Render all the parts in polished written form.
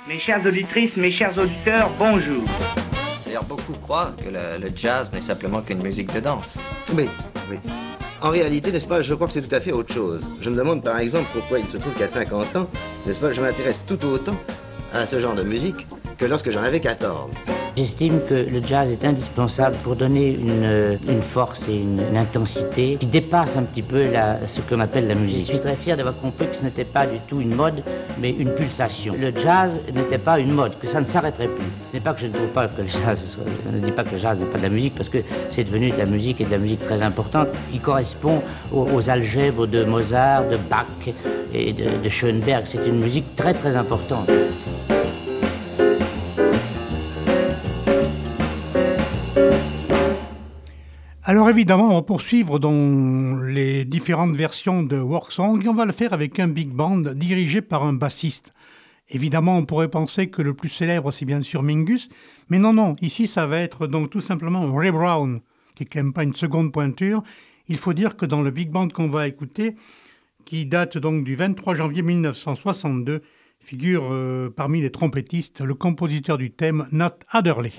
Mes chères auditrices, mes chers auditeurs, bonjour. D'ailleurs, beaucoup croient que le jazz n'est simplement qu'une musique de danse. Oui, oui. En réalité, n'est-ce pas, je crois que c'est tout à fait autre chose. Je me demande par exemple pourquoi il se trouve qu'à 50 ans, n'est-ce pas, je m'intéresse tout autant à ce genre de musique que lorsque j'en avais 14. J'estime que le jazz est indispensable pour donner une force et une intensité qui dépasse un petit peu ce qu'on appelle la musique. Je suis très fier d'avoir compris que ce n'était pas du tout une mode, mais une pulsation. Le jazz n'était pas une mode, que ça ne s'arrêterait plus. Ce n'est pas que je ne trouve pas que le jazz soit... Je ne dis pas que le jazz n'est pas de la musique, parce que c'est devenu de la musique et de la musique très importante, qui correspond aux algèbres de Mozart, de Bach et de Schoenberg. C'est une musique très très importante. Alors évidemment, on va poursuivre dans les différentes versions de Work Song et on va le faire avec un big band dirigé par un bassiste. Évidemment, on pourrait penser que le plus célèbre, c'est bien sûr Mingus, mais non, ici ça va être donc tout simplement Ray Brown, qui n'est quand même pas une seconde pointure. Il faut dire que dans le big band qu'on va écouter, qui date donc du 23 janvier 1962, figure parmi les trompettistes le compositeur du thème Nat Adderley.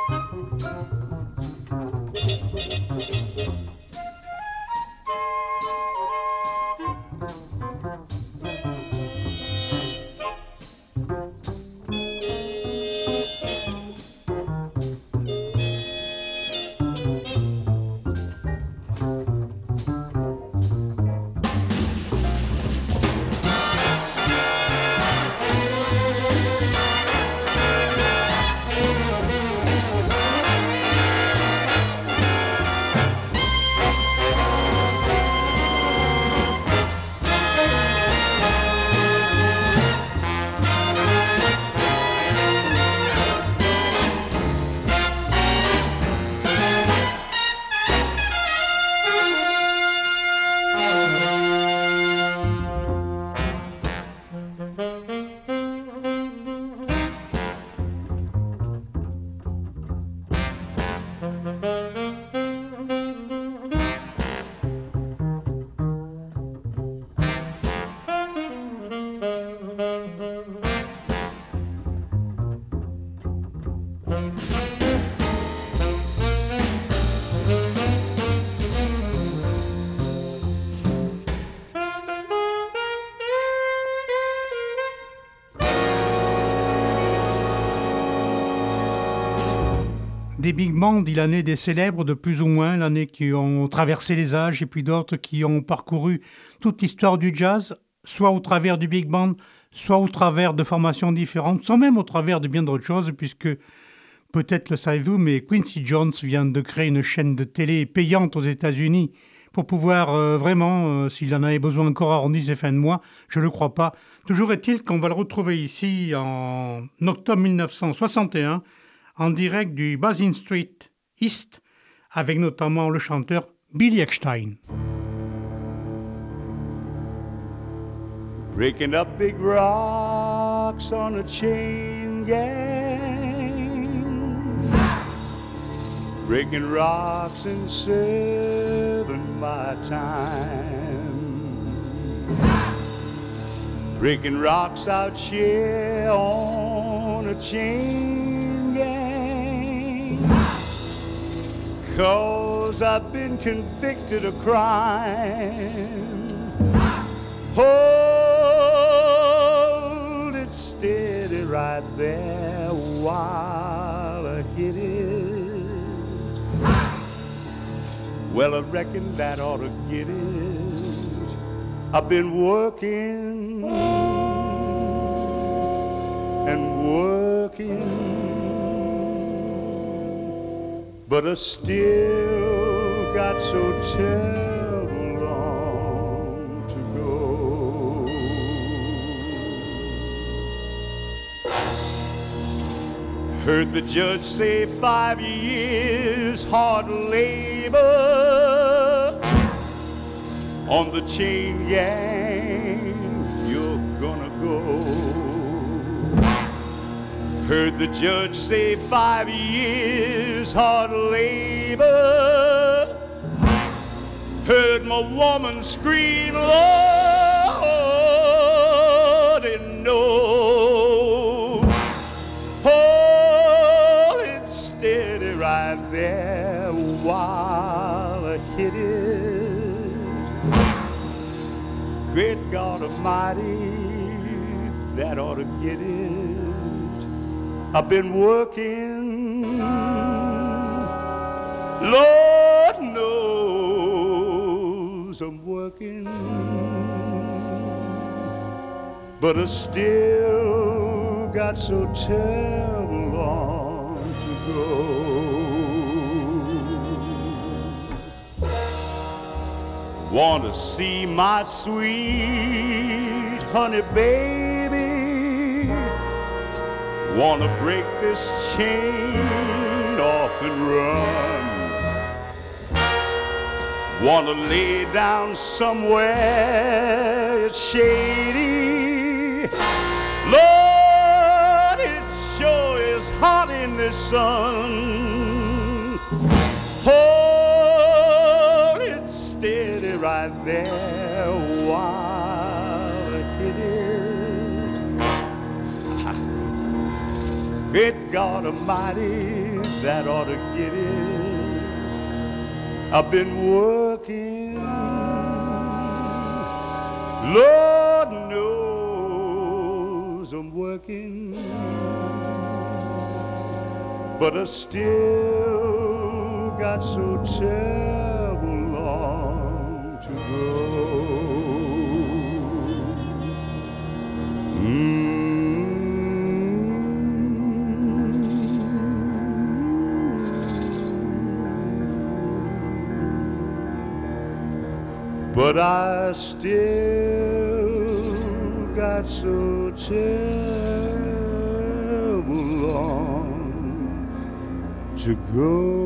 Des big bands, il en est des célèbres de plus ou moins, l'année qui ont traversé les âges et puis d'autres qui ont parcouru toute l'histoire du jazz, soit au travers du big band, soit au travers de formations différentes, soit même au travers de bien d'autres choses, puisque peut-être le savez-vous, mais Quincy Jones vient de créer une chaîne de télé payante aux États-Unis pour pouvoir vraiment, s'il en avait besoin encore arrondir ses fins de mois, je ne le crois pas. Toujours est-il qu'on va le retrouver ici en octobre 1961, en direct du Basin Street East, avec notamment le chanteur Billy Eckstine. Breaking up big rocks on a chain gang, breaking rocks and serving my time, breaking rocks out here on a chain gang, 'cause I've been convicted of crime. Hold it steady right there while I hit it. Well, I reckon that ought to get it. I've been working and working, but I still got so terrible long to go. Heard the judge say 5 years hard labor on the chain gang, you're gonna go. Heard the judge say 5 years hard labor. Heard my woman scream, Lord, and no. Hold it steady right there while I hit it. Great God Almighty, that ought to get it. I've been working, Lord knows I'm working, but I still got so terrible long to go. Want to see my sweet honey baby? Wanna break this chain off and run. Wanna lay down somewhere shady. Lord, it sure is hot in the sun. Hold it steady right there while I hit it. Great God Almighty, that ought to get it. I've been working, Lord knows I'm working, but I still got so terrible long to go. But I still got so terrible long to go.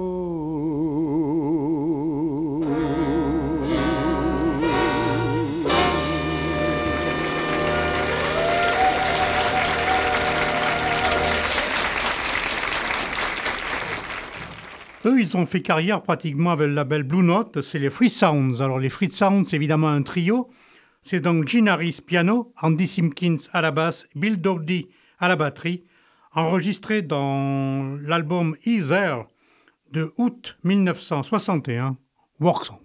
Eux, ils ont fait carrière pratiquement avec le label Blue Note, c'est les Free Sounds. Alors les Free Sounds, c'est évidemment un trio. C'est donc Gene Harris piano, Andy Simpkins à la basse, Bill Dowdy à la batterie, enregistré dans l'album Is There de août 1961, Work Song.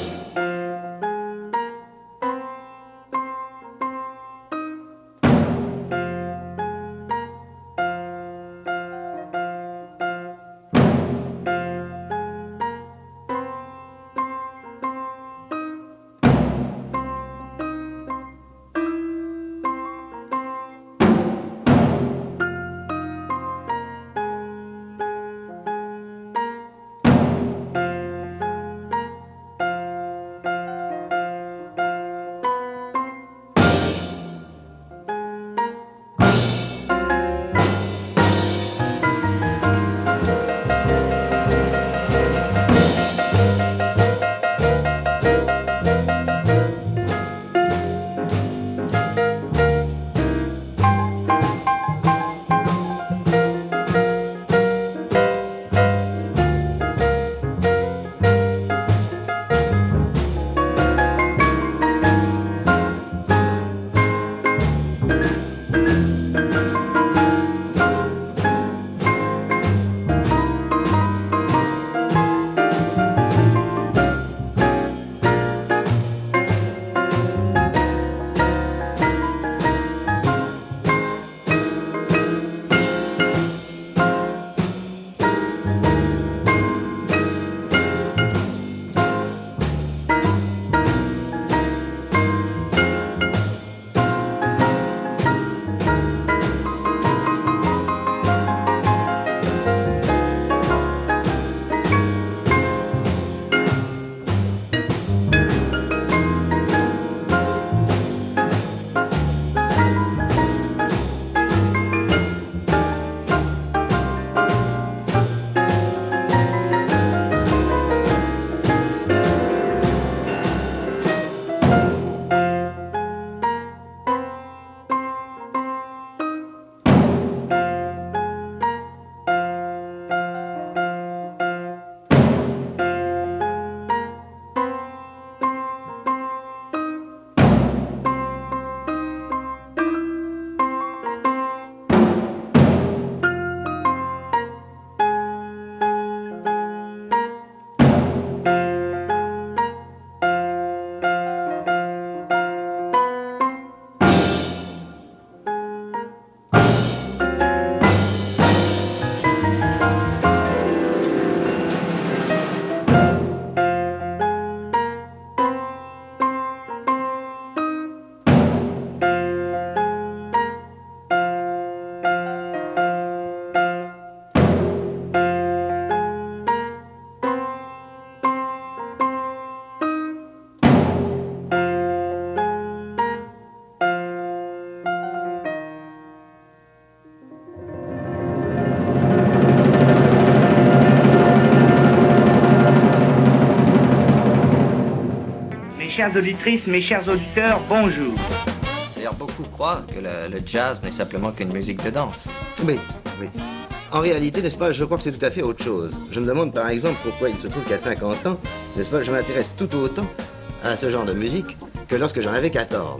chères auditrices, mes chers auditeurs, bonjour. D'ailleurs, beaucoup croient que le jazz n'est simplement qu'une musique de danse. Oui, oui. En réalité, n'est-ce pas, je crois que c'est tout à fait autre chose. Je me demande par exemple pourquoi il se trouve qu'à 50 ans, n'est-ce pas, je m'intéresse tout autant à ce genre de musique que lorsque j'en avais 14.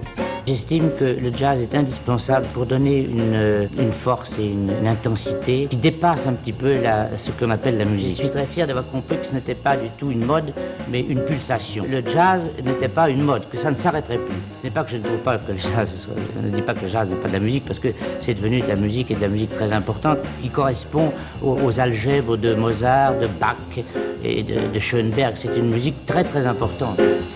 J'estime que le jazz est indispensable pour donner une force et une intensité qui dépasse un petit peu ce qu'on appelle la musique. Je suis très fier d'avoir compris que ce n'était pas du tout une mode, mais une pulsation. Le jazz n'était pas une mode, que ça ne s'arrêterait plus. Ce n'est pas que je ne trouve pas que le jazz soit... Je ne dis pas que le jazz n'est pas de la musique, parce que c'est devenu de la musique et de la musique très importante, qui correspond aux algèbres de Mozart, de Bach et de Schoenberg. C'est une musique très très importante.